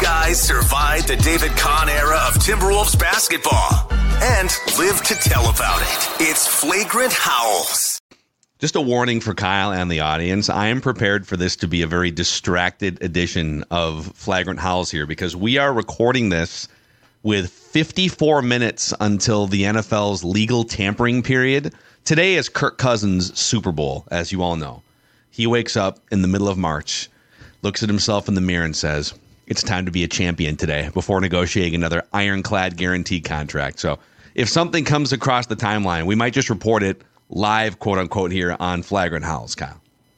guys survived the David Kahn era of Timberwolves basketball and live to tell about it. It's Flagrant Howls. Just a warning for Kyle and the audience. I am prepared for this to be a very distracted edition of Flagrant Howls here because we are recording this with 54 minutes until the NFL's legal tampering period. Today is Kirk Cousins' Super Bowl, as you all know. He wakes up in the middle of March, looks at himself in the mirror and says, it's time to be a champion today before negotiating another ironclad guaranteed contract. So if something comes across the timeline, we might just report it live, quote unquote, here on Flagrant Howls, Kyle.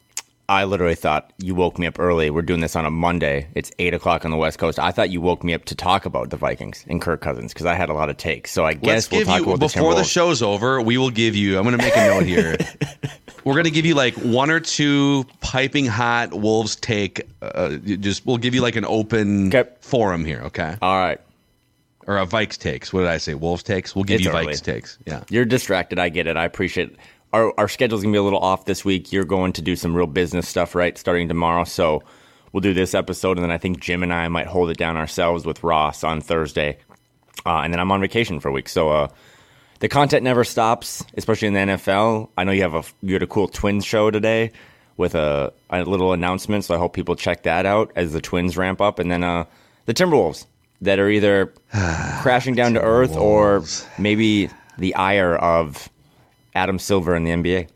I literally thought you woke me up early. We're doing this on a Monday. It's 8 o'clock on the West Coast. I thought you woke me up to talk about the Vikings and Kirk Cousins because I had a lot of takes. So I guess we'll talk about before the show's over, we will give you, I'm going to make a note here. We're going to give you like one or two piping hot Wolves take. We'll give you like an open forum here, okay? All right. Or a Vikes takes. What did I say? Wolves takes? We'll give you Vikes takes. Yeah. You're distracted. I get it. I appreciate it. Our schedule's going to be a little off this week. You're going to do some real business stuff, right, starting tomorrow. So we'll do this episode, and then I think Jim and I might hold it down ourselves with Ross on Thursday. And then I'm on vacation for a week. So the content never stops, especially in the NFL. I know you had a cool Twins show today with a little announcement, so I hope people check that out as the Twins ramp up. And then the Timberwolves that are either crashing down to earth or maybe the ire of Adam Silver in the NBA.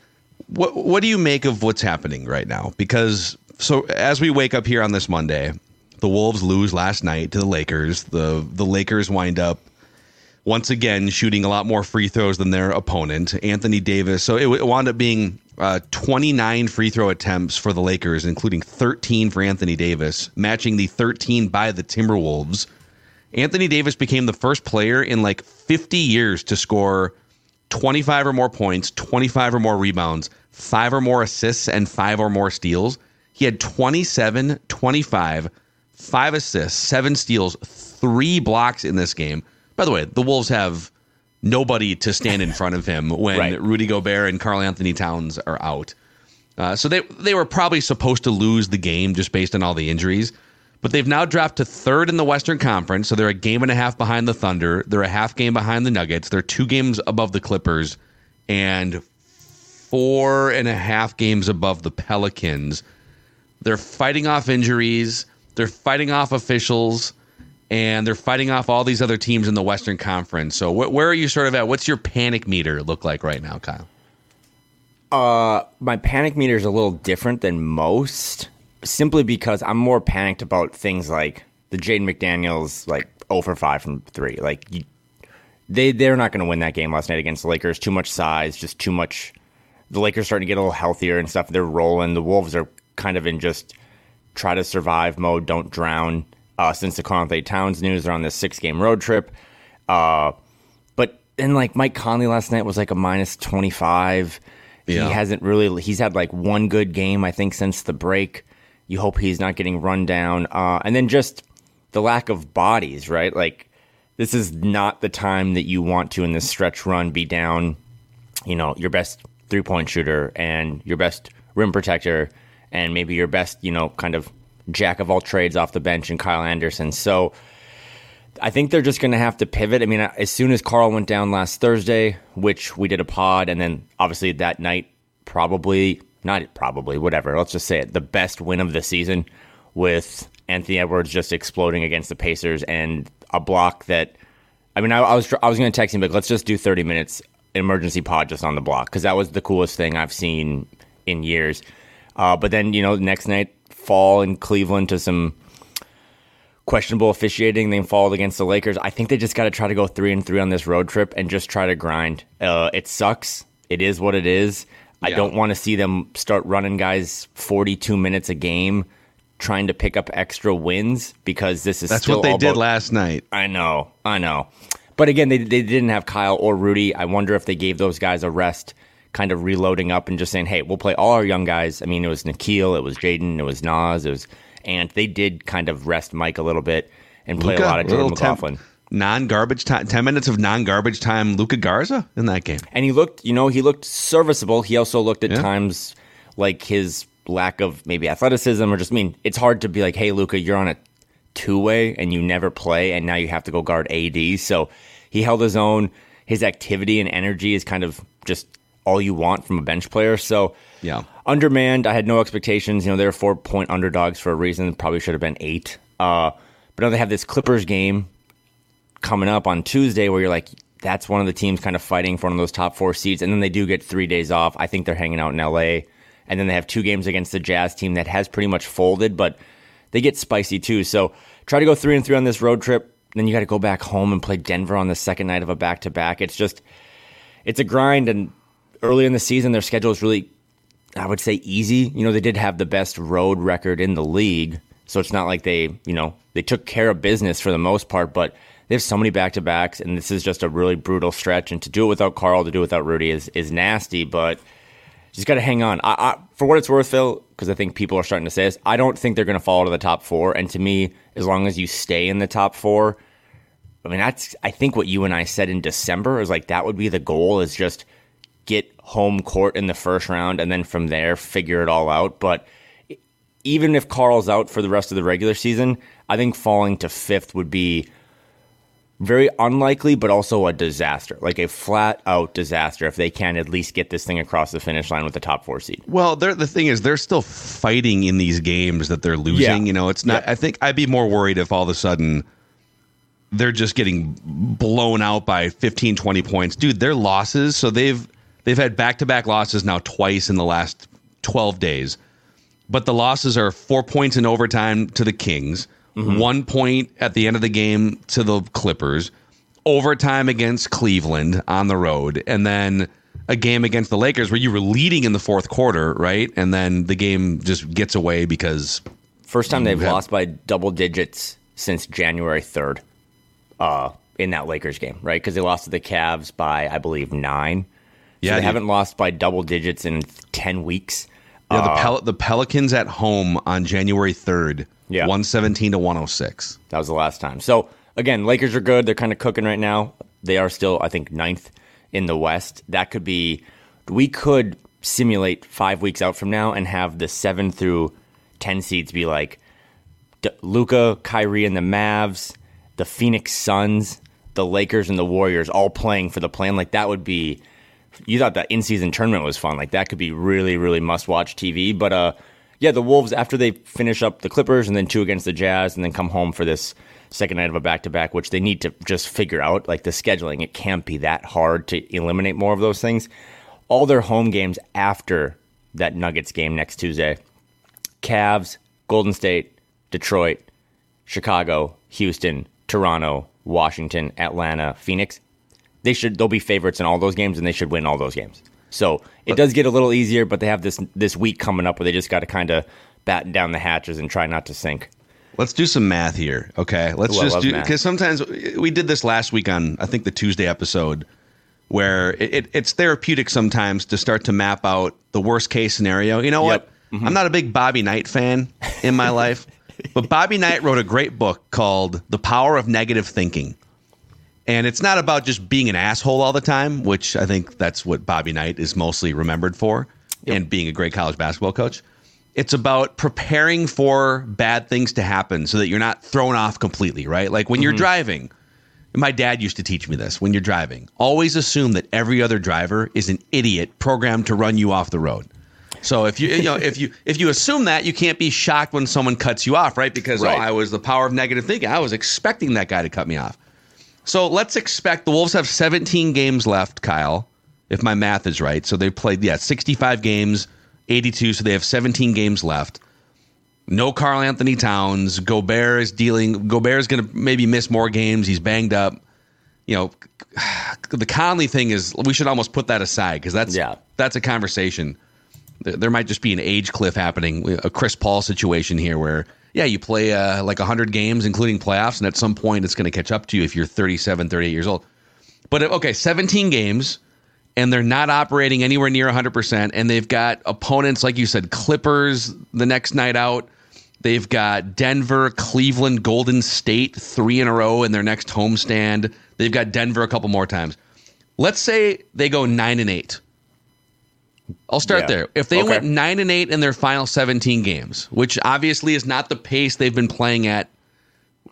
What do you make of what's happening right now? Because so as we wake up here on this Monday, the Wolves lose last night to the Lakers. The Lakers wind up once again shooting a lot more free throws than their opponent, Anthony Davis. So it wound up being 29 free throw attempts for the Lakers, including 13 for Anthony Davis, matching the 13 by the Timberwolves. Anthony Davis became the first player in like 50 years to score 25 or more points, 25 or more rebounds, 5 or more assists, and 5 or more steals. He had 27, 25, 5 assists, 7 steals, 3 blocks in this game. By the way, the Wolves have nobody to stand in front of him when right. Rudy Gobert and Karl Anthony Towns are out. So they were probably supposed to lose the game just based on all the injuries. But they've now dropped to third in the Western Conference, so they're a game and a half behind the Thunder. They're a half game behind the Nuggets. They're 2 games above the Clippers and 4.5 games above the Pelicans. They're fighting off injuries. They're fighting off officials. And they're fighting off all these other teams in the Western Conference. So where are you sort of at? What's your panic meter look like right now, Kyle? My panic meter is a little different than most, simply because I'm more panicked about things like the Jaden McDaniels, like 0 for 5 from 3. Like they're not going to win that game last night against the Lakers. Too much size, just too much. The Lakers starting to get a little healthier and stuff. They're rolling. The Wolves are kind of in just try to survive mode, don't drown. Since the Karl Anthony Towns news, they're on this 6-game road trip. But then like Mike Conley last night was like a minus 25. Yeah. He's had like one good game, I think, since the break. You hope he's not getting run down. And then just the lack of bodies, right? Like this is not the time that you want to, in this stretch run, be down, your best 3-point shooter and your best rim protector and maybe your best, kind of jack of all trades off the bench and Kyle Anderson. So I think they're just going to have to pivot. I mean, as soon as Karl went down last Thursday, which we did a pod, and then obviously that night, let's just say it, the best win of the season with Anthony Edwards just exploding against the Pacers and a block that, I mean, I was going to text him, but let's just do 30 minutes emergency pod just on the block, because that was the coolest thing I've seen in years. But then, next night, fall in Cleveland to some questionable officiating. They followed against the Lakers. I think they just got to try to go 3-3 on this road trip and just try to grind. It sucks. It is what it is. Yeah. I don't want to see them start running guys 42 minutes a game trying to pick up extra wins, because that's what they did last night. I know. But again, they didn't have Kyle or Rudy. I wonder if they gave those guys a rest, kind of reloading up and just saying, hey, we'll play all our young guys. I mean, it was Nikhil, it was Jaden, it was Nas, and they did kind of rest Mike a little bit and play a lot of Jordan McLaughlin. Non-garbage time, 10 minutes of non-garbage time, Luka Garza in that game. And he looked serviceable. He also looked at times like his lack of maybe athleticism, or just, it's hard to be like, hey, Luka, you're on a two-way and you never play, and now you have to go guard AD. So he held his own. His activity and energy is kind of just all you want from a bench player. So yeah, undermanned. I had no expectations. They're 4-point underdogs for a reason. Probably should have been 8. But now they have this Clippers game coming up on Tuesday where you're like, that's one of the teams kind of fighting for one of those top 4 seeds. And then they do get 3 days off. I think they're hanging out in LA. And then they have 2 games against the Jazz team that has pretty much folded, but they get spicy too. So try to go 3-3 on this road trip. Then you got to go back home and play Denver on the second night of a back-to-back. It's a grind. And early in the season, their schedule is really, I would say, easy. They did have the best road record in the league. So it's not like they took care of business for the most part, but they have so many back-to-backs, and this is just a really brutal stretch. And to do it without Carl, to do it without Rudy is nasty, but just got to hang on. For what it's worth, Phil, because I think people are starting to say this, I don't think they're going to fall to the top 4. And to me, as long as you stay in the top 4, that's, I think, what you and I said in December is like that would be the goal, is just get home court in the first round and then from there figure it all out. But even if Carl's out for the rest of the regular season, I think falling to 5th would be very unlikely, but also a disaster, like a flat-out disaster if they can at least get this thing across the finish line with the top 4 seed. Well, the thing is, they're still fighting in these games that they're losing. Yeah. It's not. Yeah. I think I'd be more worried if all of a sudden they're just getting blown out by 15, 20 points. Dude, their losses, so they've had back-to-back losses now twice in the last 12 days. But the losses are 4 points in overtime to the Kings, 1 point at the end of the game to the Clippers, overtime against Cleveland on the road, and then a game against the Lakers where you were leading in the fourth quarter, right? And then the game just gets away because... First time they've lost by double digits since January 3rd in that Lakers game, right? Because they lost to the Cavs by, I believe, 9. So yeah, they haven't lost by double digits in 10 weeks. Yeah, the Pelicans at home on January 3rd, 117-106. That was the last time. So, again, Lakers are good. They're kind of cooking right now. They are still, I think, 9th in the West. That could be, we could simulate 5 weeks out from now and have the 7 through 10 seeds be like Luka, Kyrie, and the Mavs, the Phoenix Suns, the Lakers, and the Warriors all playing for the plan. Like, that would be... You thought that in-season tournament was fun. Like, that could be really, really must-watch TV. But, the Wolves, after they finish up the Clippers and then 2 against the Jazz and then come home for this second night of a back-to-back, which they need to just figure out, like the scheduling, it can't be that hard to eliminate more of those things. All their home games after that Nuggets game next Tuesday, Cavs, Golden State, Detroit, Chicago, Houston, Toronto, Washington, Atlanta, Phoenix. They'll be favorites in all those games, and they should win all those games. So it does get a little easier, but they have this week coming up where they just got to kind of batten down the hatches and try not to sink. Let's do some math here, okay? Let's just do, because sometimes we did this last week on, I think, the Tuesday episode, where it's therapeutic sometimes to start to map out the worst case scenario. You know what? Mm-hmm. I'm not a big Bobby Knight fan in my life, but Bobby Knight wrote a great book called The Power of Negative Thinking. And it's not about just being an asshole all the time, which I think that's what Bobby Knight is mostly remembered for, and being a great college basketball coach. It's about preparing for bad things to happen so that you're not thrown off completely, right? Like when you're driving, my dad used to teach me this, when you're driving, always assume that every other driver is an idiot programmed to run you off the road. So if you assume that, you can't be shocked when someone cuts you off, right? Because I was the power of negative thinking. I was expecting that guy to cut me off. So let's expect the Wolves have 17 games left, Kyle, if my math is right. So they've played, 65 games, 82, so they have 17 games left. No Karl Anthony Towns. Gobert's going to maybe miss more games. He's banged up. The Conley thing is, we should almost put that aside because that's a conversation. There might just be an age cliff happening, a Chris Paul situation here where, you play like 100 games, including playoffs, and at some point it's going to catch up to you if you're 37, 38 years old. But, 17 games, and they're not operating anywhere near 100%, and they've got opponents, like you said, Clippers the next night out. They've got Denver, Cleveland, Golden State 3 in a row in their next homestand. They've got Denver a couple more times. Let's say they go 9-8. I'll start there. If they went 9-8 in their final 17 games, which obviously is not the pace they've been playing at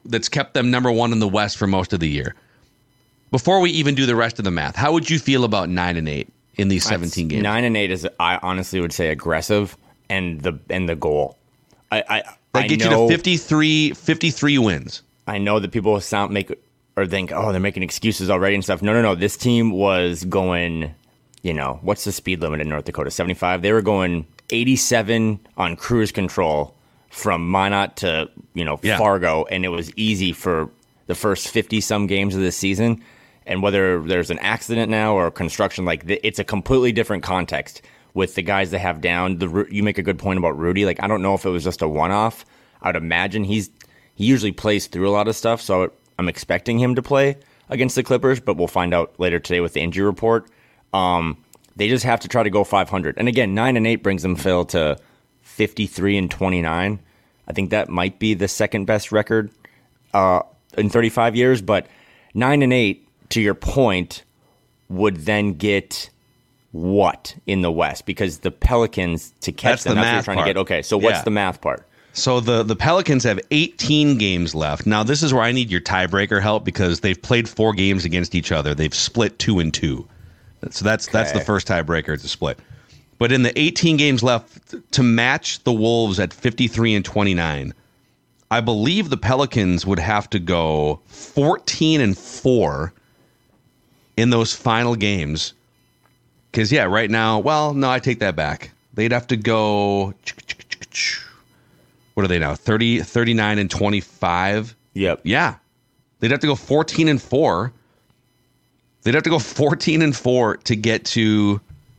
that's kept them number one in the West for most of the year. Before we even do the rest of the math, how would you feel about 9-8 in these 17 games? 9-8 is, I honestly would say, aggressive, and the goal. That gets you to 53 wins. I know that people think, oh, they're making excuses already and stuff. No. This team was going, what's the speed limit in North Dakota? 75. They were going 87 on cruise control from Minot to Fargo, and it was easy for the first 50-some games of this season. And whether there's an accident now or construction, it's a completely different context with the guys they have down. You make a good point about Rudy. I don't know if it was just a one-off. I would imagine he usually plays through a lot of stuff, so I'm expecting him to play against the Clippers, but we'll find out later today with the injury report. They just have to try to go 500. And again, 9-8 brings them, Phil, to 53-29. I think that might be the second best record in 35 years, but 9-8, to your point, would then get what in the West? Because the Pelicans, to catch them, that's what you're trying to get. Okay, so what's the math part? So the Pelicans have 18 games left. Now, this is where I need your tiebreaker help because they've played 4 games against each other. They've split 2-2. So that's the first tiebreaker to split. But in the 18 games left, to match the Wolves at 53-29, I believe the Pelicans would have to go 14-4 in those final games. Because, right now, I take that back. They'd have to go, what are they now, 39-25? Yep. Yeah. They'd have to go 14-4. They'd have to go 14-4 to get to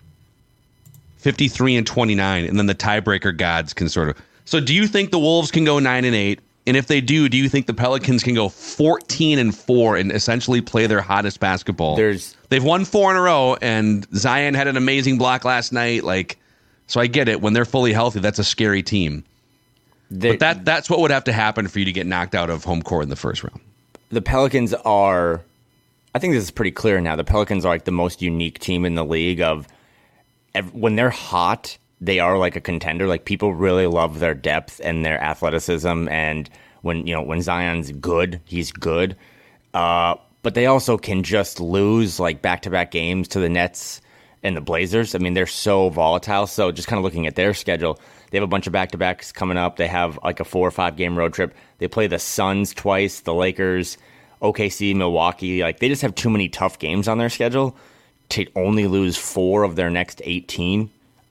53-29, and then the tiebreaker gods can sort of. So do you think the Wolves can go 9-8? And if they do you think the Pelicans can go 14-4 and essentially play their hottest basketball? They've won 4 in a row, and Zion had an amazing block last night. So I get it. When they're fully healthy, that's a scary team. But that's what would have to happen for you to get knocked out of home court in the first round. The Pelicans are, I think this is pretty clear now, the Pelicans are the most unique team in the league when they're hot, they are like a contender. People really love their depth and their athleticism, and when Zion's good, he's good. But they also can just lose back-to-back games to the Nets and the Blazers. I mean, they're so volatile. So just kind of looking at their schedule, they have a bunch of back-to-backs coming up. They have a 4 or 5 game road trip. They play the Suns twice, the Lakers, OKC, Milwaukee. They just have too many tough games on their schedule to only lose 4 of their next 18.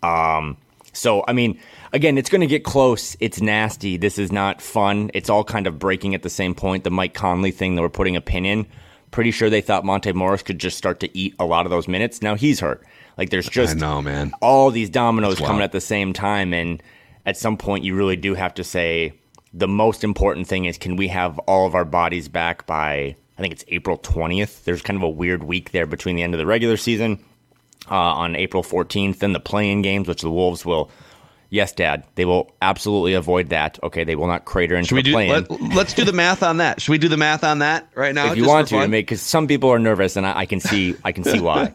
So, I mean, again, it's going to get close. It's nasty. This is not fun. It's all kind of breaking at the same point. The Mike Conley thing that we're putting a pin in, pretty sure they thought Monte Morris could just start to eat a lot of those minutes. Now he's hurt. There's just I know, man. all these dominoes coming at the same time. And at some point, you really do have to say the most important thing is, can we have all of our bodies back by, I think it's April 20th. There's kind of a weird week there between the end of the regular season on April 14th, then the play-in games, which the Wolves will, yes, Dad, they will absolutely avoid that. Okay, they will not crater into the play-in. Let's do the math on that. Should we do the math on that right now? If you want to, because some people are nervous, and I can see why.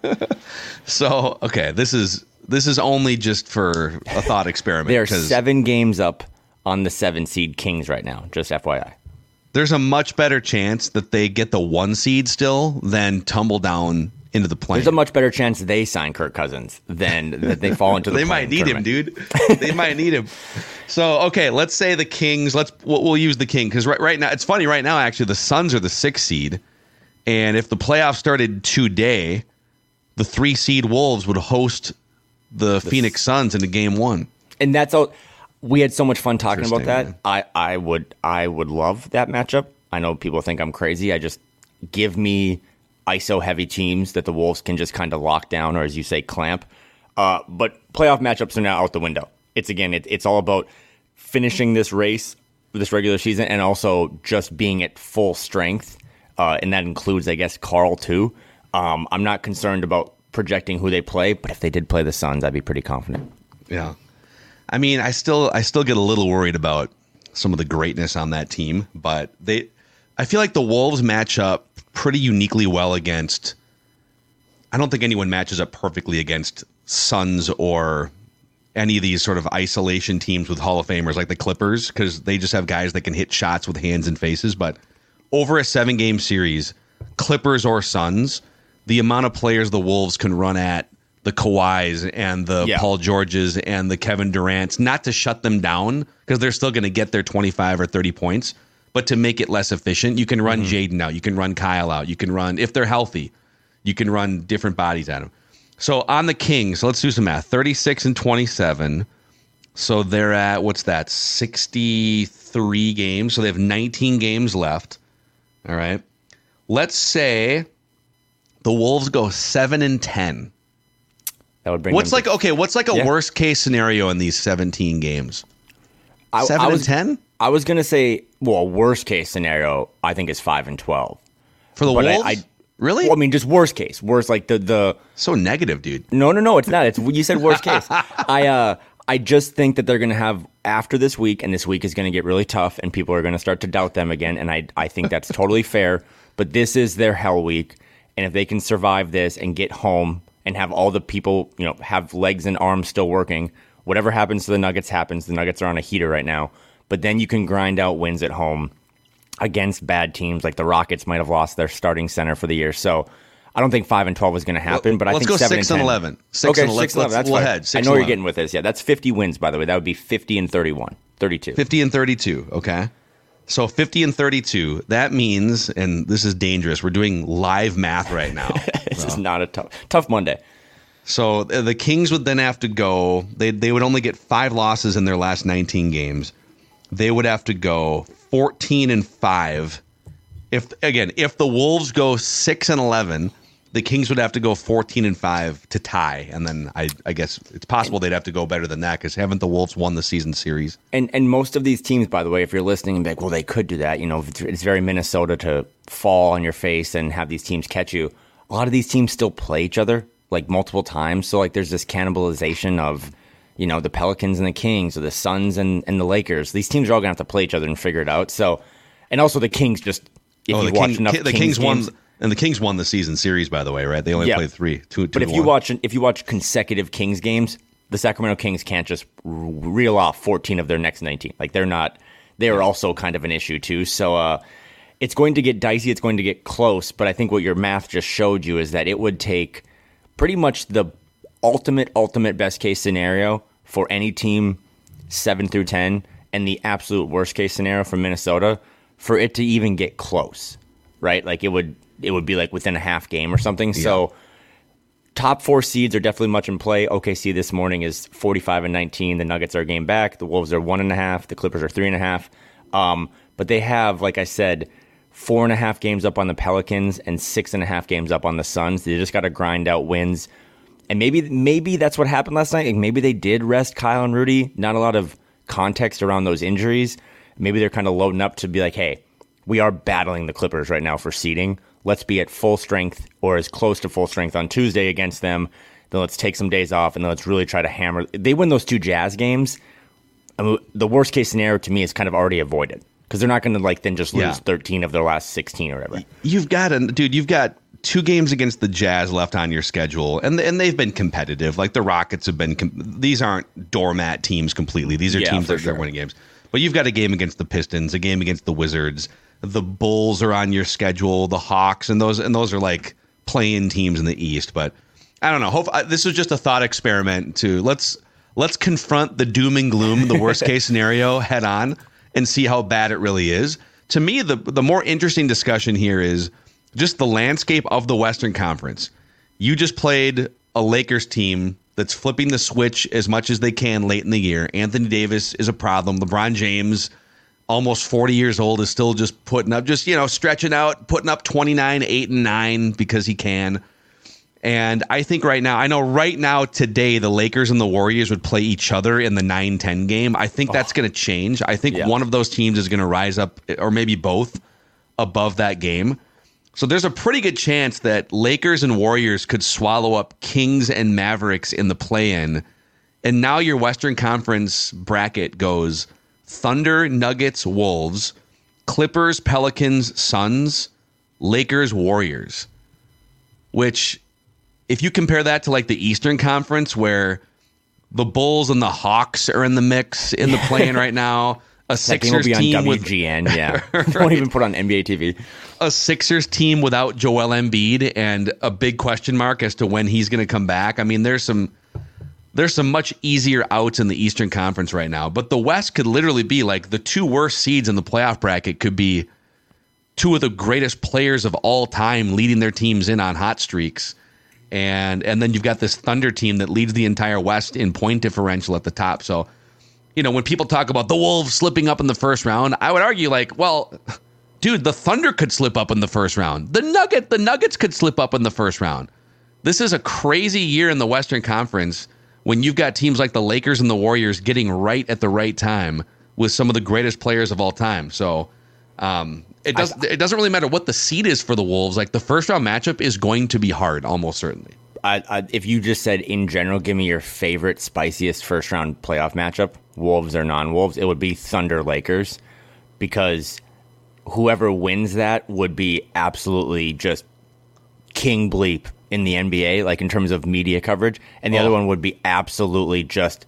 So, okay, this is only just for a thought experiment. They are 7 games up on the 7-seed Kings right now, just FYI. There's a much better chance that they get the 1 seed still than tumble down into the play. There's a much better chance they sign Kirk Cousins than that they fall into the They might need him, dude. They might need him. So, okay, let's say the Kings, we'll use the King, because right now, it's funny, right now, actually, the Suns are the 6 seed, and if the playoffs started today, the 3 seed Wolves would host the Phoenix Suns into game 1. And that's all. We had so much fun talking about that. Man. I would love that matchup. I know people think I'm crazy. I just give me ISO heavy teams that the Wolves can just kind of lock down, or as you say, clamp. But playoff matchups are now out the window. It's all about finishing this race, this regular season, and also just being at full strength. And that includes, I guess, Carl too. I'm not concerned about projecting who they play, but if they did play the Suns, I'd be pretty confident. Yeah. I mean, I still get a little worried about some of the greatness on that team, but I feel like the Wolves match up pretty uniquely well against. I don't think anyone matches up perfectly against Suns or any of these sort of isolation teams with Hall of Famers like the Clippers, because they just have guys that can hit shots with hands and faces. But over a 7-game series, Clippers or Suns, the amount of players the Wolves can run at, the Kawhis and the Paul Georges and the Kevin Durants, not to shut them down because they're still going to get their 25 or 30 points, but to make it less efficient. You can run Jaden out. You can run Kyle out. You can run, if they're healthy, you can run different bodies at them. So on the Kings, let's do some math. 36 and 27. So they're at, what's that, 63 games. So they have 19 games left. All right. Let's say the Wolves go 7 and 10. That would bring what's like a worst case scenario in these 17 games? 7 and 10? I was going to say, well, worst case scenario, I think is 5 and 12. For the Wolves? Really? Well, I mean, just worst case. Worst, like the so negative, dude. No, it's not. You said worst case. I just think that they're going to have, after this week, and this week is going to get really tough, and people are going to start to doubt them again, and I think that's totally fair, but this is their hell week, and if they can survive this and get home and have all the people, have legs and arms still working, whatever happens to the Nuggets happens. The Nuggets are on a heater right now, but then you can grind out wins at home against bad teams, like the Rockets might have lost their starting center for the year, so I don't think 5 and 12 is going to happen, but I think 7 and 10. Let's go 6 and 11. 6 and 11. That's we'll fine. head. 6 I know and where 11. you're getting with this. Yeah, that's 50 wins, by the way. That would be 50 and 31. 32. 50 and 32, okay. So 50 and 32, that means, and this is dangerous, we're doing live math right now. This is not a tough Monday. So the Kings would then have to go, they would only get 5 losses in their last 19 games. They would have to go 14 and 5. If the Wolves go 6 and 11, the Kings would have to go 14 and 5 to tie, and then I guess it's possible they'd have to go better than that because haven't the Wolves won the season series? And most of these teams, by the way, if you're listening and be like, well, they could do that. It's very Minnesota to fall on your face and have these teams catch you. A lot of these teams still play each other like multiple times, so like there's this cannibalization of the Pelicans and the Kings or the Suns and the Lakers. These teams are all gonna have to play each other and figure it out. So, and also the Kings just the Kings won. And the Kings won the season series, by the way, right? They only played 2. But if you watch consecutive Kings games, the Sacramento Kings can't just reel off 14 of their next 19. Like they are also kind of an issue too. So it's going to get dicey. It's going to get close. But I think what your math just showed you is that it would take pretty much the ultimate best case scenario for any team 7 through 10 and the absolute worst case scenario for Minnesota for it to even get close, right? Like it would be like within a half game or something. Yeah. So top 4 seeds are definitely much in play. OKC this morning is 45 and 19. The Nuggets are a game back. The Wolves are 1.5. The Clippers are 3.5. But they have, like I said, 4.5 games up on the Pelicans and 6.5 games up on the Suns. They just got to grind out wins. And maybe that's what happened last night. Like maybe they did rest Kyle and Rudy. Not a lot of context around those injuries. Maybe they're kind of loading up to be like, hey, we are battling the Clippers right now for seeding. Let's be at full strength or as close to full strength on Tuesday against them. Then let's take some days off and then let's really try to hammer. They win those 2 Jazz games. I mean, the worst case scenario to me is kind of already avoided because they're not going to then just lose 13 of their last 16 or whatever. You've got 2 games against the Jazz left on your schedule, and they've been competitive. Like the Rockets have been. These aren't doormat teams completely. These are teams that are winning games. But you've got a game against the Pistons, a game against the Wizards. The Bulls are on your schedule, the Hawks, and those are like play-in teams in the East. But I don't know. This was just a thought experiment to let's confront the doom and gloom, the worst case scenario head on, and see how bad it really is. To me, the more interesting discussion here is just the landscape of the Western Conference. You just played a Lakers team that's flipping the switch as much as they can late in the year. Anthony Davis is a problem. LeBron James, almost 40 years old, is still just putting up, stretching out, putting up 29, 8, and 9 because he can. And I think right now today, the Lakers and the Warriors would play each other in the 9-10 game. I think that's going to change. I think one of those teams is going to rise up, or maybe both, above that game. So there's a pretty good chance that Lakers and Warriors could swallow up Kings and Mavericks in the play-in. And now your Western Conference bracket goes Thunder, Nuggets, Wolves, Clippers, Pelicans, Suns, Lakers, Warriors. Which, if you compare that to like the Eastern Conference where the Bulls and the Hawks are in the mix in the play-in right now, a That game will Sixers be on team with WGN. Yeah, won't even put on NBA TV. a Sixers team without Joel Embiid and a big question mark as to when he's going to come back. I mean, there's some much easier outs in the Eastern Conference right now, but the West could literally be like the two worst seeds in the playoff bracket could be two of the greatest players of all time leading their teams in on hot streaks. And then you've got this Thunder team that leads the entire West in point differential at the top. So, when people talk about the Wolves slipping up in the first round, I would argue like, well, dude, the Thunder could slip up in the first round. The Nuggets could slip up in the first round. This is a crazy year in the Western Conference when you've got teams like the Lakers and the Warriors getting right at the right time with some of the greatest players of all time. So, it doesn't really matter what the seed is for the Wolves. Like the first round matchup is going to be hard, almost certainly. If you just said in general, give me your favorite, spiciest first round playoff matchup, Wolves or non-Wolves, it would be Thunder Lakers, because whoever wins that would be absolutely just king bleep in the NBA, like in terms of media coverage, and the other one would be absolutely just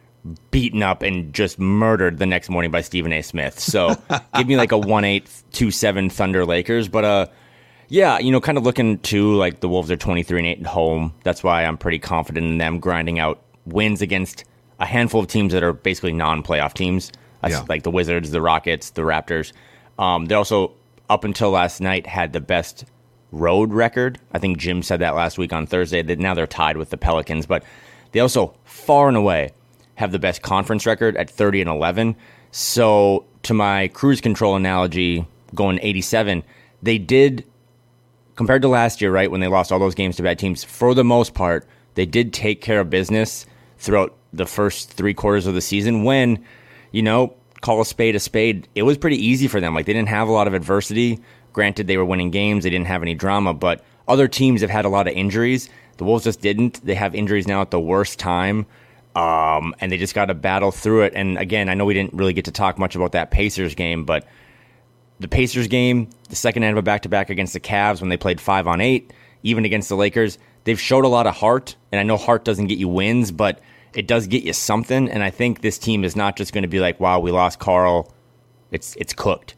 beaten up and just murdered the next morning by Stephen A. Smith. So give me like a 1-8, 2-7 Thunder Lakers. But yeah, kind of looking to like the Wolves are 23-8 at home. That's why I'm pretty confident in them grinding out wins against a handful of teams that are basically non-playoff teams, like the Wizards, the Rockets, the Raptors. They also, up until last night, had the best road record. I think Jim said that last week on Thursday. That now they're tied with the Pelicans, but they also far and away have the best conference record at 30-11. So to my cruise control analogy, going 87, they did, compared to last year, right, when they lost all those games to bad teams, for the most part, they did take care of business throughout the first 3 quarters of the season when, call a spade, it was pretty easy for them. Like they didn't have a lot of adversity. Granted, they were winning games. They didn't have any drama, but other teams have had a lot of injuries. The Wolves just didn't. They have injuries now at the worst time. And they just got to battle through it. And again, I know we didn't really get to talk much about that Pacers game, but the Pacers game, the second end of a back-to-back against the Cavs when they played 5-on-8, even against the Lakers, they've showed a lot of heart. And I know heart doesn't get you wins, but it does get you something. And I think this team is not just going to be like, wow, we lost Carl. It's cooked.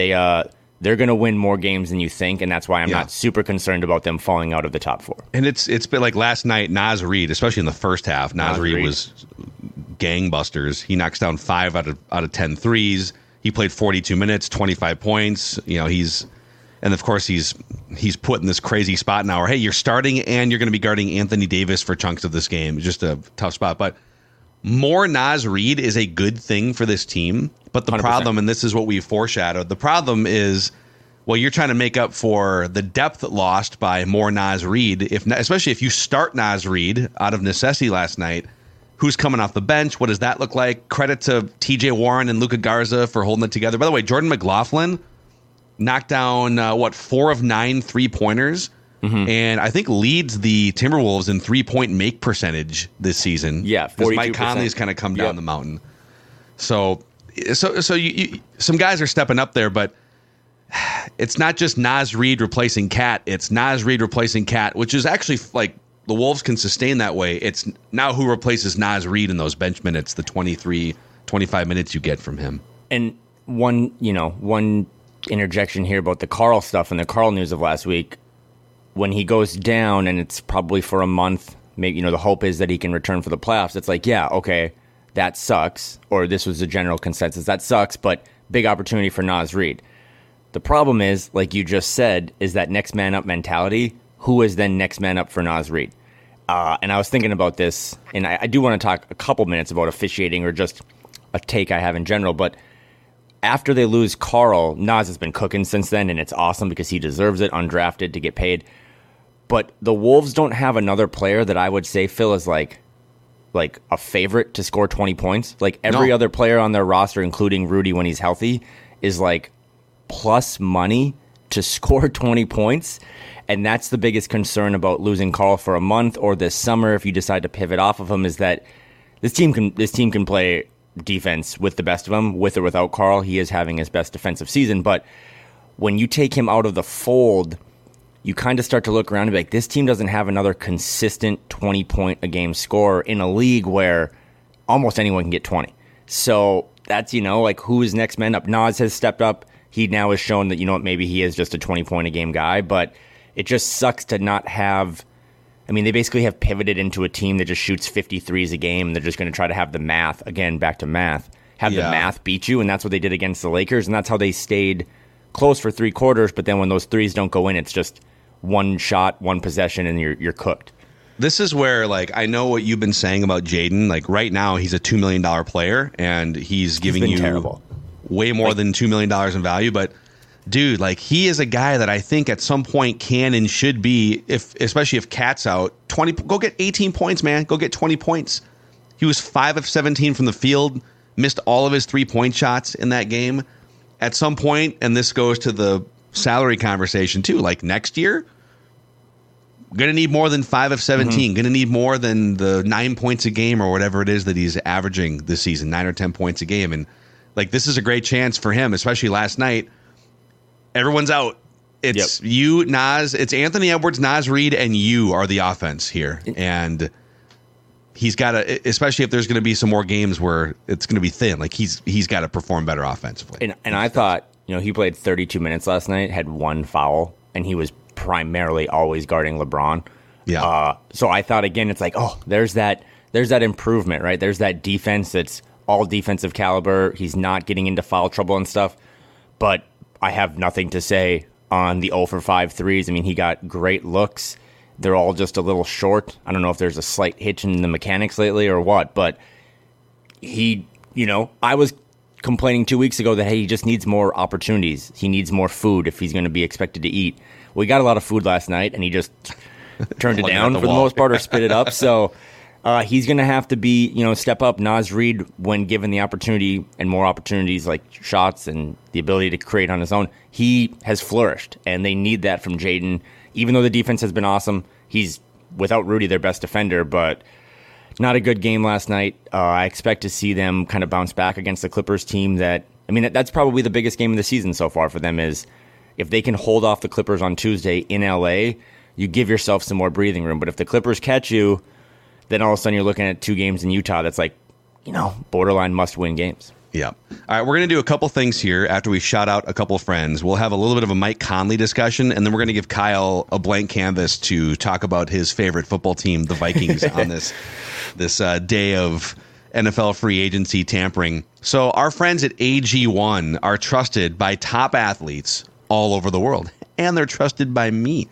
They're going to win more games than you think, and that's why I'm not super concerned about them falling out of the top 4. And it's been like last night, Naz Reid, especially in the first half, Naz Reid was gangbusters. He knocks down 5 out of 10 threes. He played 42 minutes, 25 points. And of course he's put in this crazy spot now where, hey, you're starting and you're going to be guarding Anthony Davis for chunks of this game. Just a tough spot, but more Naz Reid is a good thing for this team. But the 100%. Problem, and this is what we foreshadowed, the problem is, well, you're trying to make up for the depth lost by more Naz Reid, especially if you start Naz Reid out of necessity last night. Who's coming off the bench? What does that look like? Credit to TJ Warren and Luka Garza for holding it together. By the way, Jordan McLaughlin knocked down, 4 of 9 3-pointers. Mm-hmm. And I think leads the Timberwolves in 3-point make percentage this season. Yeah, 42%. Mike Conley's kind of come down the mountain. So you some guys are stepping up there, but it's not just Naz Reid replacing Cat. It's Naz Reid replacing Cat, which is actually like the Wolves can sustain that way. It's now who replaces Naz Reid in those bench minutes, the 23, 25 minutes you get from him. And one interjection here about the Carl stuff and the Carl news of last week. When he goes down, and it's probably for a month, maybe the hope is that he can return for the playoffs. It's like, yeah, okay, that sucks. Or this was the general consensus, that sucks, but big opportunity for Naz Reid. The problem is, like you just said, is that next man up mentality. Who is then next man up for Naz Reid? And I was thinking about this, and I do want to talk a couple minutes about officiating or just a take I have in general, but after they lose Carl, Naz has been cooking since then, and it's awesome because he deserves it, undrafted, to get paid. But the Wolves don't have another player that I would say, Phil, is like a favorite to score 20 points. Like every other player on their roster, including Rudy when he's healthy, is like plus money to score 20 points. And that's the biggest concern about losing Carl for a month or this summer if you decide to pivot off of him, is that this team can play defense with the best of them, with or without Carl. He is having his best defensive season. But when you take him out of the fold, you kind of start to look around and be like, this team doesn't have another consistent 20-point-a-game scorer in a league where almost anyone can get 20. So that's, like who's next man up. Nas has stepped up. He now has shown that, maybe he is just a 20-point-a-game guy, but it just sucks to not have. I mean, they basically have pivoted into a team that just shoots 53s a game, and they're just going to try to have the math, again, back to math, the math beat you, and that's what they did against the Lakers, and that's how they stayed close for 3 quarters, but then when those threes don't go in, it's just one shot, one possession, and you're cooked. This is where, I know what you've been saying about Jaden. Right now, he's a $2 million player, and he's giving you terrible. Way more than $2 million in value, but dude, he is a guy that I think at some point can and should be, especially if Cat's out, 20. Go get 18 points, man. Go get 20 points. He was 5 of 17 from the field, missed all of his 3-point shots in that game. At some point, and this goes to the salary conversation too, next year, going to need more than 5 of 17. Going to need more than the 9 points a game or whatever it is that he's averaging this season, 9 or 10 points a game. And this is a great chance for him, especially last night. Everyone's out. It's you, Nas. It's Anthony Edwards, Nas Reed, and you are the offense here. And he's got to, especially if there's going to be some more games where it's going to be thin. He's got to perform better offensively. And I thought, he played 32 minutes last night, had 1 foul, and he was primarily always guarding LeBron. Yeah. So I thought again, it's there's that improvement, right? There's that defense that's all defensive caliber. He's not getting into foul trouble and stuff, but I have nothing to say on the 0 for 5 threes. I mean, he got great looks. They're all just a little short. I don't know if there's a slight hitch in the mechanics lately or what, but I was complaining 2 weeks ago that, hey, he just needs more opportunities. He needs more food if he's going to be expected to eat. We got a lot of food last night, and he just turned it down for the most part or spit it up. So he's going to have to be, step up. Nas Reed, when given the opportunity and more opportunities like shots and the ability to create on his own, he has flourished, and they need that from Jaden. Even though the defense has been awesome, he's, without Rudy, their best defender, but not a good game last night. I expect to see them kind of bounce back against the Clippers team that's probably the biggest game of the season so far for them is if they can hold off the Clippers on Tuesday in LA, you give yourself some more breathing room. But if the Clippers catch you, then all of a sudden you're looking at 2 games in Utah that's borderline must-win games. Yeah. All right, we're going to do a couple things here after we shout out a couple friends. We'll have a little bit of a Mike Conley discussion, and then we're going to give Kyle a blank canvas to talk about his favorite football team, the Vikings, on this day of NFL free agency tampering. So our friends at AG1 are trusted by top athletes all over the world, and they're trusted by me.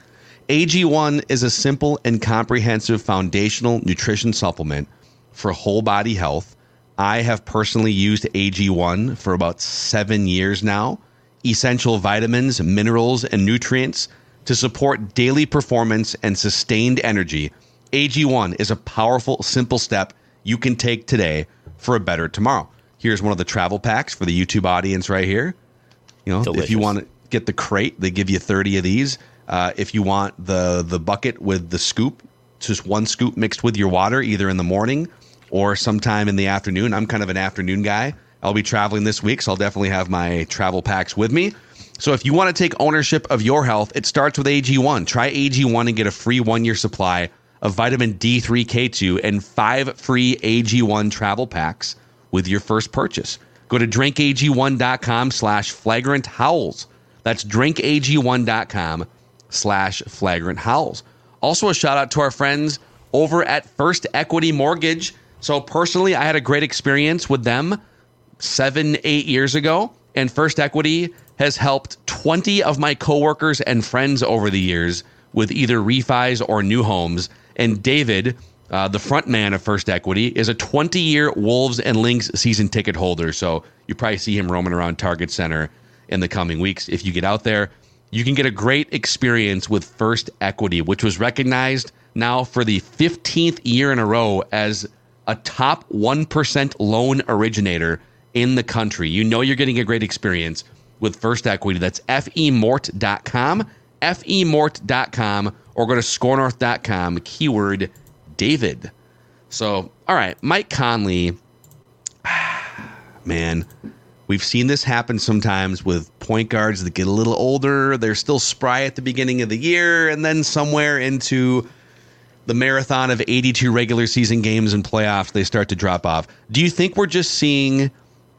AG1 is a simple and comprehensive foundational nutrition supplement for whole body health. I have personally used AG1 for about 7 years now. Essential vitamins, minerals, and nutrients to support daily performance and sustained energy. AG1 is a powerful, simple step you can take today for a better tomorrow. Here's one of the travel packs for the YouTube audience right here. Delicious. If you want to get the crate, they give you 30 of these. If you want the bucket with the scoop, just 1 scoop mixed with your water, either in the morning or sometime in the afternoon. I'm kind of an afternoon guy. I'll be traveling this week, so I'll definitely have my travel packs with me. So if you want to take ownership of your health, it starts with AG1. Try AG1 and get a free 1-year supply of vitamin D3, K2, and 5 free AG1 travel packs with your first purchase. Go to drinkag1.com/flagranthowls. That's drinkag1.com/flagranthowls. Also a shout out to our friends over at First Equity Mortgage. So personally, I had a great experience with them 7-8 years ago, and First Equity has helped 20 of my coworkers and friends over the years with either refis or new homes. And David, the front man of First Equity, is a 20-year Wolves and Lynx season ticket holder. So you probably see him roaming around Target Center in the coming weeks. If you get out there, you can get a great experience with First Equity, which was recognized now for the 15th year in a row as a top 1% loan originator in the country. You know you're getting a great experience with First Equity. That's femort.com, femort.com, or go to scorenorth.com, keyword David. So, all right, Mike Conley, man, we've seen this happen sometimes with point guards that get a little older. They're still spry at the beginning of the year, and then somewhere into the marathon of 82 regular season games and playoffs, they start to drop off. Do you think we're just seeing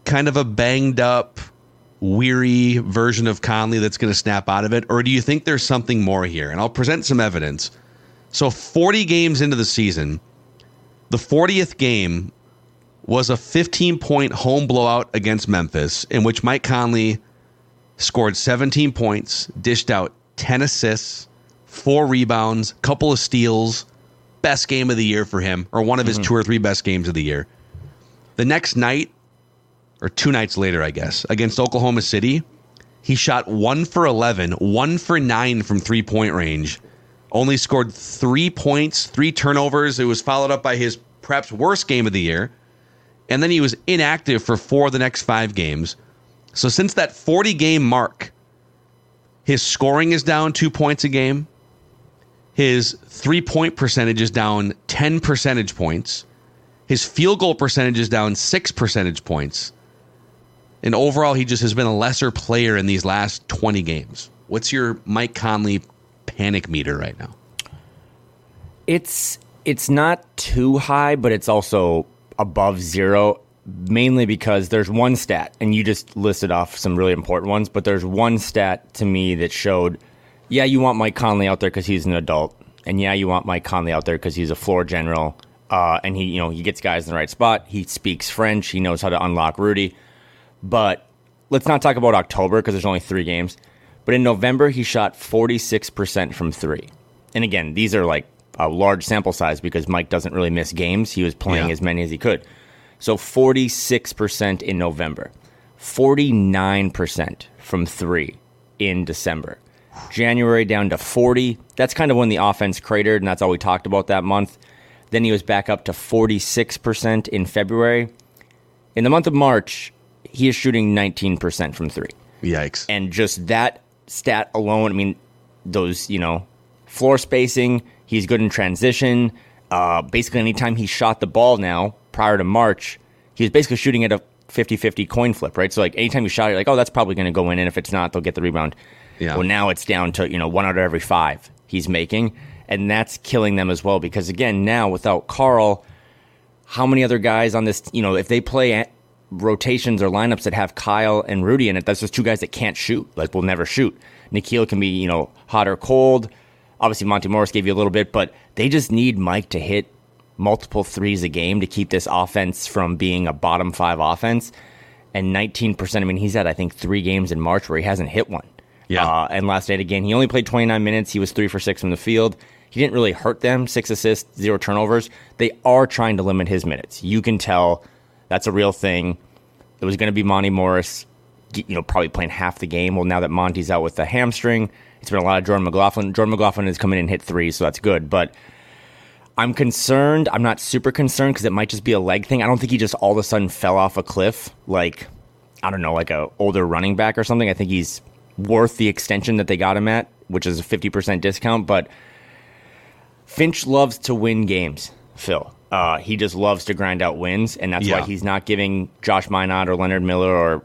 kind of a banged up, weary version of Conley that's going to snap out of it? Or do you think there's something more here? And I'll present some evidence. So 40 games into the season, the 40th game was a 15-point home blowout against Memphis, in which Mike Conley scored 17 points, dished out 10 assists, 4 rebounds, couple of steals, best game of the year for him, or one of his 2 or 3 best games of the year. The next night, or 2 nights later, I guess, against Oklahoma City, he shot 1 for 11, 1 for 9 from three-point range, only scored 3 points, 3 turnovers. It was followed up by his perhaps worst game of the year, and then he was inactive for 4 of the next 5 games. So since that 40-game mark, his scoring is down 2 points a game. His three-point percentage is down 10 percentage points. His field goal percentage is down 6 percentage points. And overall, he just has been a lesser player in these last 20 games. What's your Mike Conley panic meter right now? It's not too high, but it's also above 0, mainly because there's one stat, and you just listed off some really important ones, but there's one stat to me that showed, yeah, you want Mike Conley out there because he's an adult, and yeah, you want Mike Conley out there because he's a floor general, and he gets guys in the right spot. He speaks French. He knows how to unlock Rudy. But let's not talk about October because there's only 3 games. But in November, he shot 46% from 3. And again, these are like a large sample size because Mike doesn't really miss games. He was playing as many as he could. So 46% in November, 49% from 3 in December. January down to 40. That's kind of when the offense cratered, and that's all we talked about that month. Then he was back up to 46% in February. In the month of March, he is shooting 19% from 3. Yikes. And just that stat alone, I mean, those, floor spacing, he's good in transition. Basically, anytime he shot the ball now, prior to March, he was basically shooting at a 50-50 coin flip, right? So, like, anytime you shot, you're like, oh, that's probably going to go in, and if it's not, they'll get the rebound. Yeah. Well, now it's down to, 1 out of every 5 he's making, and that's killing them as well because, again, now without Karl, how many other guys on this, if they play rotations or lineups that have Kyle and Rudy in it, that's just 2 guys that can't shoot, like will never shoot. Nikhil can be, hot or cold. Obviously, Monty Morris gave you a little bit, but they just need Mike to hit multiple threes a game to keep this offense from being a bottom 5 offense. And 19%, I mean, he's had, I think, 3 games in March where he hasn't hit one. Yeah. And last night, again, he only played 29 minutes. He was 3 for 6 from the field. He didn't really hurt them. 6 assists, 0 turnovers. They are trying to limit his minutes. You can tell that's a real thing. It was going to be Monty Morris, probably playing half the game. Well, now that Monty's out with the hamstring, it's been a lot of Jordan McLaughlin. Jordan McLaughlin has come in and hit 3, so that's good. But I'm concerned. I'm not super concerned because it might just be a leg thing. I don't think he just all of a sudden fell off a cliff like a older running back or something. I think he's worth the extension that they got him at, which is a 50% discount. But Finch loves to win games, Phil. He just loves to grind out wins, and that's why he's not giving Josh Minot or Leonard Miller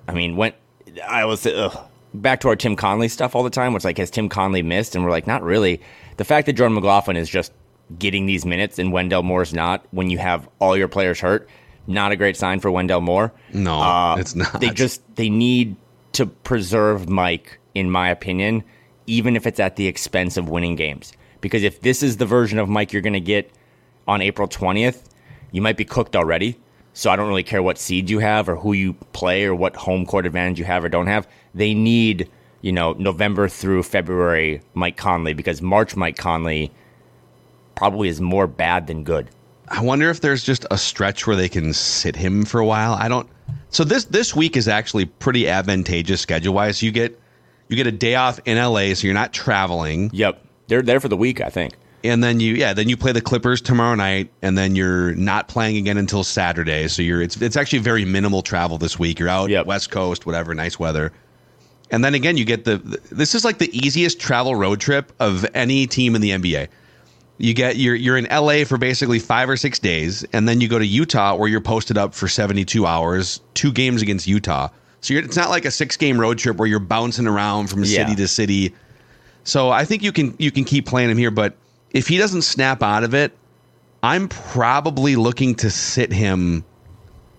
back to our Tim Conley stuff all the time, which has Tim Conley missed? And we're like, not really. The fact that Jordan McLaughlin is just getting these minutes and Wendell Moore's not, when you have all your players hurt, not a great sign for Wendell Moore. No, it's not. They need to preserve Mike, in my opinion, even if it's at the expense of winning games. Because if this is the version of Mike you're going to get on April 20th, you might be cooked already. So I don't really care what seed you have or who you play or what home court advantage you have or don't have. They need, November through February Mike Conley, because March Mike Conley probably is more bad than good. I wonder if there's just a stretch where they can sit him for a while. So this week is actually pretty advantageous schedule-wise. You get a day off in LA, so you're not traveling. Yep. They're there for the week, I think. And then you play the Clippers tomorrow night, and then you're not playing again until Saturday. So it's actually very minimal travel this week. You're out West Coast, whatever, nice weather. And then again, you get this is like the easiest travel road trip of any team in the NBA. You're in LA for basically 5 or 6 days, and then you go to Utah where you're posted up for 72 hours, 2 games against Utah. So it's not like a 6-game road trip where you're bouncing around from city to city. So I think you can keep playing him here, but if he doesn't snap out of it, I'm probably looking to sit him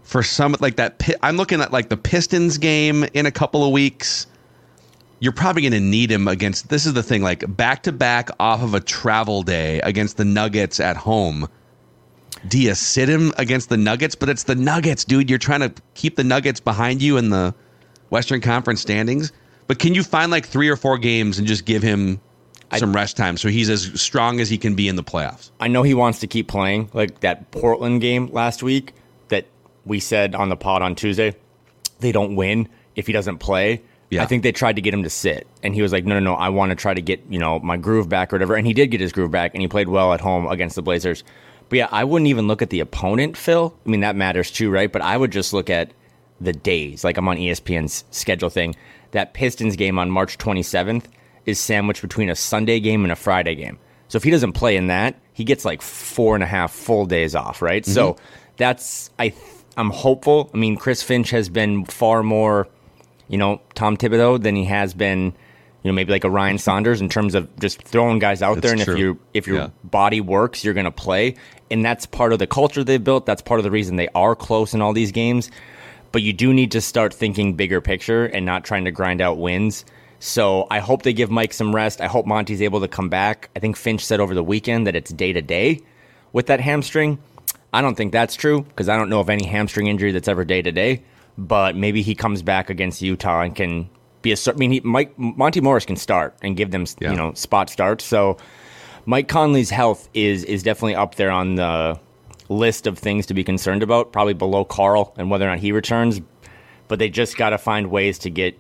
for some like that. I'm looking at like the Pistons game in a couple of weeks. You're probably going to need him against. This is the thing, like back to back off of a travel day against the Nuggets at home. Do you sit him against the Nuggets? But it's the Nuggets, dude. You're trying to keep the Nuggets behind you in the Western Conference standings. But can you find like 3 or 4 games and just give him some rest time so he's as strong as he can be in the playoffs? I know he wants to keep playing. Like that Portland game last week that we said on the pod on Tuesday, they don't win if he doesn't play. Yeah. I think they tried to get him to sit. And he was like, no, I want to try to get, my groove back or whatever. And he did get his groove back, and he played well at home against the Blazers. But yeah, I wouldn't even look at the opponent, Phil. I mean, that matters too, right? But I would just look at the days. Like I'm on ESPN's schedule thing. That Pistons game on March 27th is sandwiched between a Sunday game and a Friday game. So if he doesn't play in that, he gets like 4.5 full days off, right? Mm-hmm. So that's, I'm hopeful. I mean, Chris Finch has been far more, Tom Thibodeau than he has been, maybe like a Ryan Saunders in terms of just throwing guys out there. And true. if your body works, you're going to play. And that's part of the culture they've built. That's part of the reason they are close in all these games. But you do need to start thinking bigger picture and not trying to grind out wins. So I hope they give Mike some rest. I hope Monty's able to come back. I think Finch said over the weekend that it's day-to-day with that hamstring. I don't think that's true because I don't know of any hamstring injury that's ever day-to-day. But maybe he comes back against Utah and can be Monty Morris can start and give them spot starts. So Mike Conley's health is definitely up there on the list of things to be concerned about, probably below Carl and whether or not he returns. But they just got to find ways to get,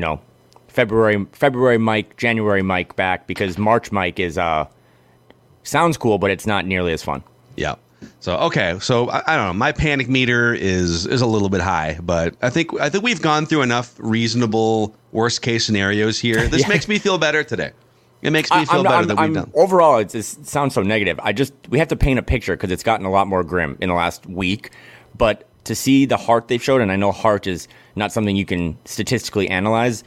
February Mike, January Mike back, because March Mike is sounds cool, but it's not nearly as fun. Yeah. So okay, so I don't know. My panic meter is a little bit high, but I think we've gone through enough reasonable worst case scenarios here. This makes me feel better today. It makes me feel better that we've done. Overall, it sounds so negative. We have to paint a picture because it's gotten a lot more grim in the last week. But to see the heart they've showed, and I know heart is not something you can statistically analyze.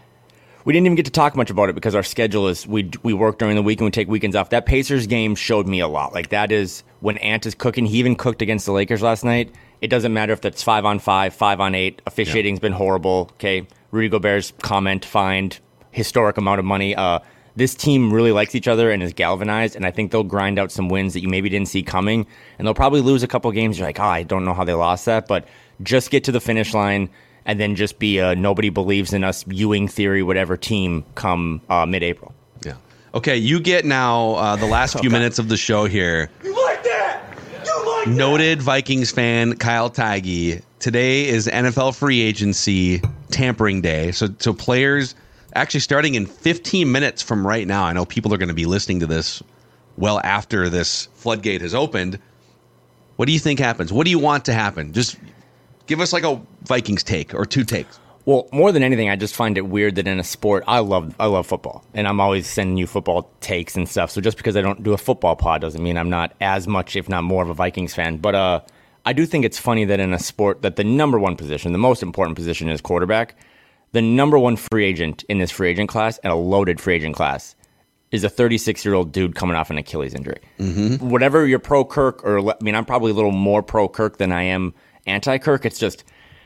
We didn't even get to talk much about it because our schedule is we work during the week and we take weekends off. That Pacers game showed me a lot. Like that is when Ant is cooking. He even cooked against the Lakers last night. It doesn't matter if that's 5-on-5, 5-on-8. Officiating's been horrible. Okay, Rudy Gobert's comment fined historic amount of money. This team really likes each other and is galvanized, and I think they'll grind out some wins that you maybe didn't see coming. And they'll probably lose a couple games. You're like, I don't know how they lost that, but just get to the finish line. And then just be a nobody believes in us, Ewing theory, whatever team come mid-April. Yeah. Okay, you get now the last few minutes of the show here. You like that? You like Noted Vikings fan Kyle Tighe. Today is NFL free agency tampering day. So players actually starting in 15 minutes from right now. I know people are going to be listening to this well after this floodgate has opened. What do you think happens? What do you want to happen? Just give us like a Vikings take or 2 takes. Well, more than anything, I just find it weird that in a sport, I love football, and I'm always sending you football takes and stuff. So just because I don't do a football pod doesn't mean I'm not as much, if not more, of a Vikings fan. But I do think it's funny that in a sport that the number one position, the most important position is quarterback, the number one free agent in this free agent class and a loaded free agent class is a 36-year-old dude coming off an Achilles injury. Mm-hmm. Whatever you're pro Kirk, I'm probably a little more pro Kirk than I am anti-Kirk. It's just,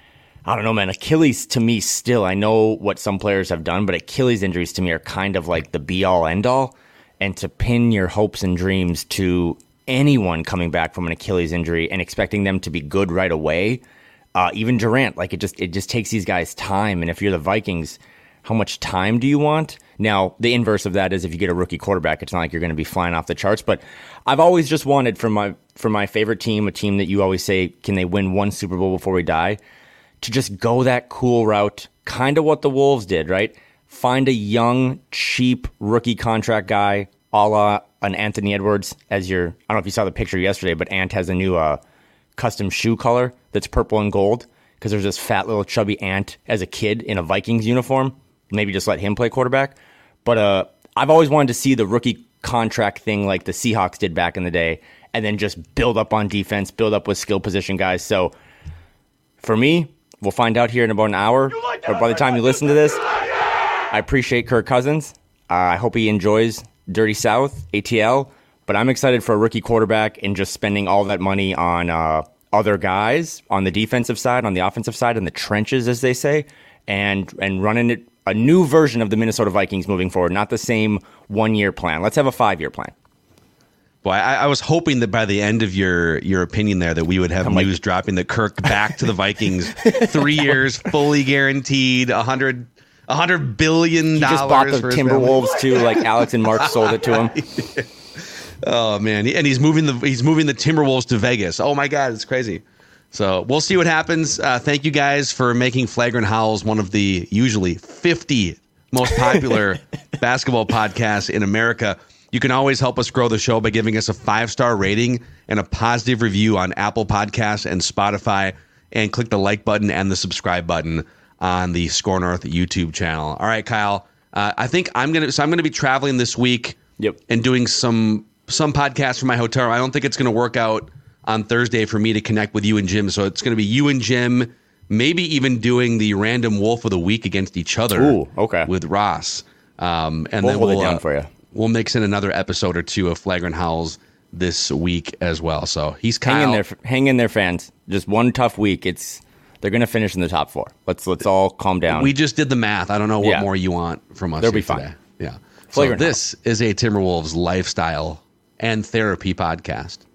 I don't know, man. Achilles to me still, I know what some players have done, but Achilles injuries to me are kind of like the be-all, end-all. And to pin your hopes and dreams to anyone coming back from an Achilles injury and expecting them to be good right away, even Durant, like it just takes these guys time. And if you're the Vikings, how much time do you want? Now, the inverse of that is if you get a rookie quarterback, it's not like you're going to be flying off the charts. But I've always just wanted for my favorite team, a team that you always say, can they win one Super Bowl before we die, to just go that cool route, kind of what the Wolves did, right? Find a young, cheap rookie contract guy, a la an Anthony Edwards as I don't know if you saw the picture yesterday, but Ant has a new custom shoe color that's purple and gold because there's this fat little chubby Ant as a kid in a Vikings uniform. Maybe just let him play quarterback. But I've always wanted to see the rookie contract thing like the Seahawks did back in the day, and then just build up on defense, build up with skill position guys. So for me, we'll find out here in about an hour. But by the time you listen to this, I appreciate Kirk Cousins. I hope he enjoys Dirty South, ATL. But I'm excited for a rookie quarterback and just spending all that money on other guys on the defensive side, on the offensive side, in the trenches, as they say, and running it a new version of the Minnesota Vikings moving forward, not the same 1-year plan. Let's have a 5-year plan. Boy, I was hoping that by the end of your opinion there that we would have news dropping that Kirk back to the Vikings, 3 years, fully guaranteed, $100 billion. He just bought the Timberwolves too, like Alex and Mark sold it to him. Oh man, and he's moving the Timberwolves to Vegas. Oh my God, it's crazy. So we'll see what happens. Thank you guys for making Flagrant Howls one of the usually 50 most popular basketball podcasts in America. You can always help us grow the show by giving us a 5-star rating and a positive review on Apple Podcasts and Spotify, and click the like button and the subscribe button on the Score North YouTube channel. All right, Kyle. I think I'm gonna be traveling this week. Yep. And doing some podcasts from my hotel. I don't think it's gonna work out on Thursday for me to connect with you and Jim. So it's gonna be you and Jim, maybe even doing the random Wolf of the Week against each other. Ooh, okay. With Ross. And we'll then hold it down for you. We'll mix in another episode or two of Flagrant Howls this week as well. So he's Kyle. Hang in there, fans. Just one tough week. They're going to finish in the top 4. Let's all calm down. We just did the math. I don't know what more you want from us. They'll be today. fine. Yeah. Flagrant So this is a Timberwolves lifestyle and therapy podcast.